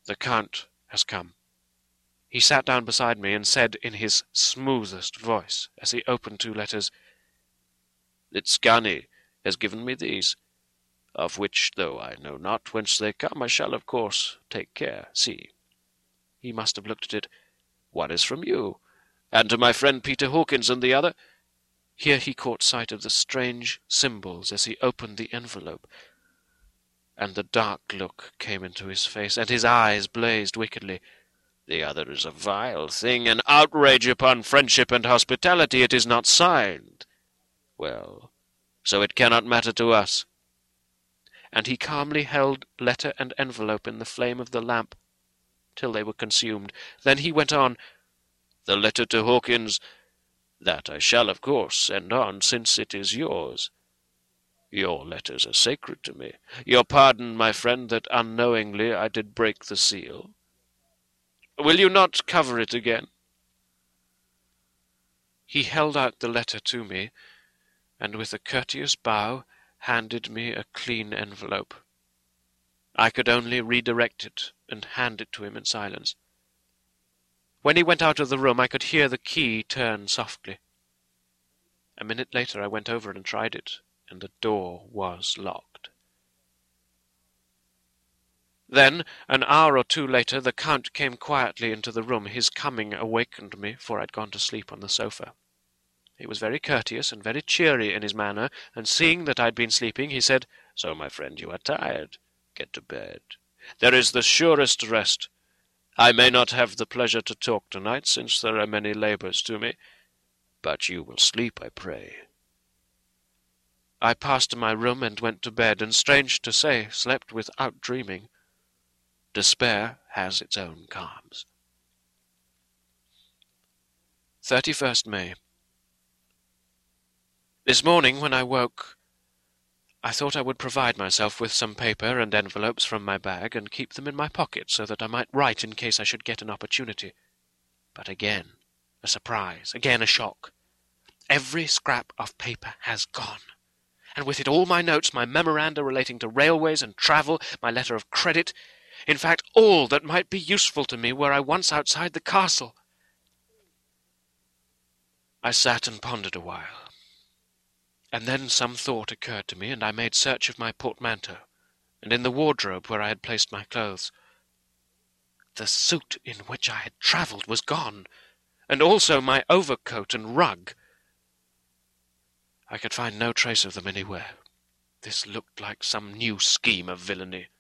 The Count has come." He sat down beside me and said in his smoothest voice, as he opened two letters, "Litsgani has given me these, of which, though I know not whence they come, I shall, of course, take care. See." He must have looked at it. "One is from you, and to my friend Peter Hawkins, and the other—" Here he caught sight of the strange symbols as he opened the envelope, and the dark look came into his face, and his eyes blazed wickedly. "The other is a vile thing, an outrage upon friendship and hospitality. It is not signed. Well, so it cannot matter to us." And he calmly held letter and envelope in the flame of the lamp till they were consumed. Then he went on, "The letter to Hawkins, that I shall, of course, send on, since it is yours. Your letters are sacred to me. Your pardon, my friend, that unknowingly I did break the seal. Will you not cover it again?" He held out the letter to me, and with a courteous bow handed me a clean envelope. I could only redirect it and hand it to him in silence. When he went out of the room, I could hear the key turn softly. A minute later I went over and tried it, and the door was locked. Then, an hour or two later, the Count came quietly into the room. His coming awakened me, for I'd gone to sleep on the sofa. He was very courteous and very cheery in his manner, and seeing that I'd been sleeping, he said, "So, my friend, you are tired. Get to bed. There is the surest rest. I may not have the pleasure to talk tonight, since there are many labours to me, but you will sleep, I pray." I passed to my room and went to bed, and strange to say, slept without dreaming. Despair has its own calms. 31st May. This morning, when I woke, I thought I would provide myself with some paper and envelopes from my bag, and keep them in my pocket, so that I might write in case I should get an opportunity. But again a surprise, again a shock. Every scrap of paper has gone, and with it all my notes, my memoranda relating to railways and travel, my letter of credit, in fact, all that might be useful to me were I once outside the castle. I sat and pondered a while, and then some thought occurred to me, and I made search of my portmanteau, and in the wardrobe where I had placed my clothes. The suit in which I had travelled was gone, and also my overcoat and rug. I could find no trace of them anywhere. This looked like some new scheme of villainy.